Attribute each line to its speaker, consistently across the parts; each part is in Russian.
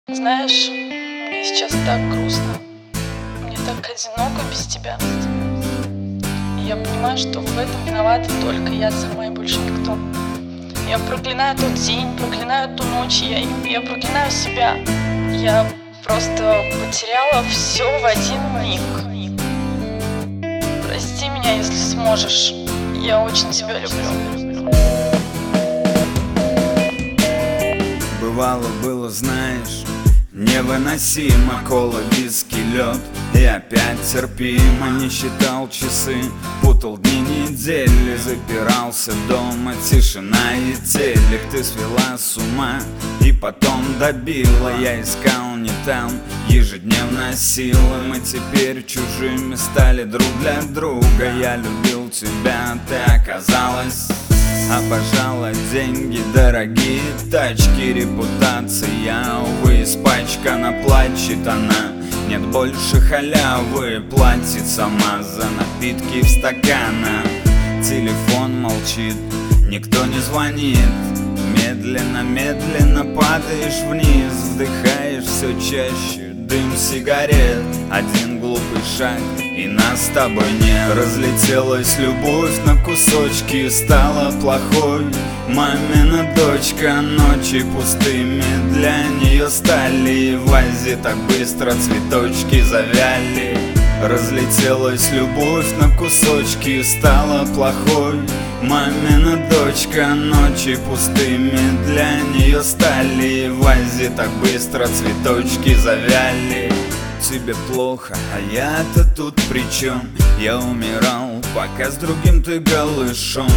Speaker 1: Знаешь, мне сейчас так грустно. Мне так одиноко без тебя. И я понимаю, что в этом виновата только я сама и больше никто. Я проклинаю тот день, проклинаю ту ночь, я проклинаю себя. Я просто потеряла все в один миг. Прости меня, если сможешь. Я очень тебя люблю.
Speaker 2: Бывало, было, знаешь, невыносимо, кола, виски, лед. И опять терпимо, не считал часы, путал дни, недели, запирался дома, тишина и телек. Ты свела с ума и потом добила. Я искал не там, ежедневно силы. Мы теперь чужими стали друг для друга. Я любил тебя, ты оказалась. Обожала деньги, дорогие тачки, репутация, увы, испачкана, плачет она. Нет больше халявы, платит сама за напитки в стаканах. Телефон молчит, никто не звонит. Медленно, медленно падаешь вниз, вдыхаешь все чаще дым сигарет. Один глупый шаг, и нас с тобой нет. Разлетелась любовь на кусочки, стала плохой мамина дочка. Ночи пустыми для нее стали, и в вазе так быстро цветочки завяли. Разлетелась любовь на кусочки, стала плохой мамина дочка. Ночи пустыми для нее стали, и в вазе так быстро цветочки завяли. Тебе плохо, а я-то тут при чем? Я умирал, пока с другим ты голышом.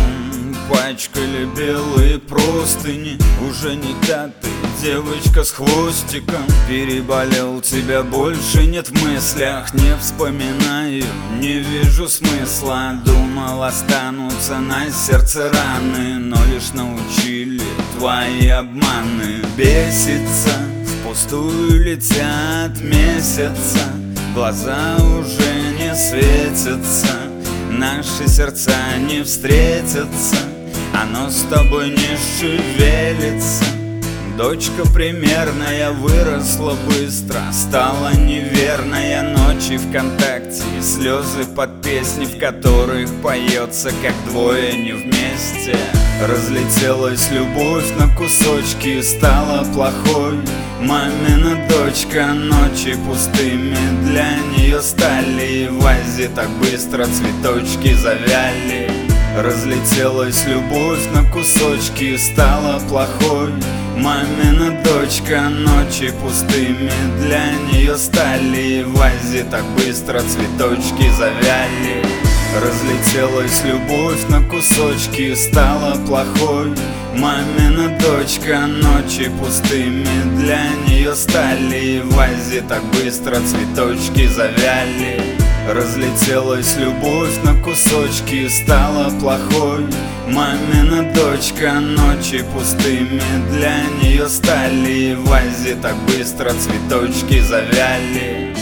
Speaker 2: Пачкали белые простыни, уже не та ты, девочка с хвостиком. Переболел, тебя больше нет в мыслях, не вспоминаю, не вижу смысла. Думал, останутся на сердце раны, но лишь научили твои обманы. Бесится, впустую летят месяца, глаза уже не светятся. Наши сердца не встретятся, оно с тобой не шевелится. Дочка примерная выросла быстро, стала неверная. Ночи ВКонтакте и слезы под песни, в которых поется, как двое не вместе. Разлетелась любовь на кусочки, стала плохой мамина дочка. Ночи пустыми для нее стали, и в вазе так быстро цветочки завяли. Разлетелась любовь на кусочки, стала плохой мамина дочка. Ночи пустыми для нее стали, и в вазе так быстро цветочки завяли. Разлетелась любовь на кусочки, стала плохой мамина дочка. Ночи пустыми для нее стали, и в вазе так быстро цветочки завяли. Разлетелась любовь на кусочки, стала плохой мамина дочка. Ночи пустыми для нее стали, и в вазе так быстро цветочки завяли.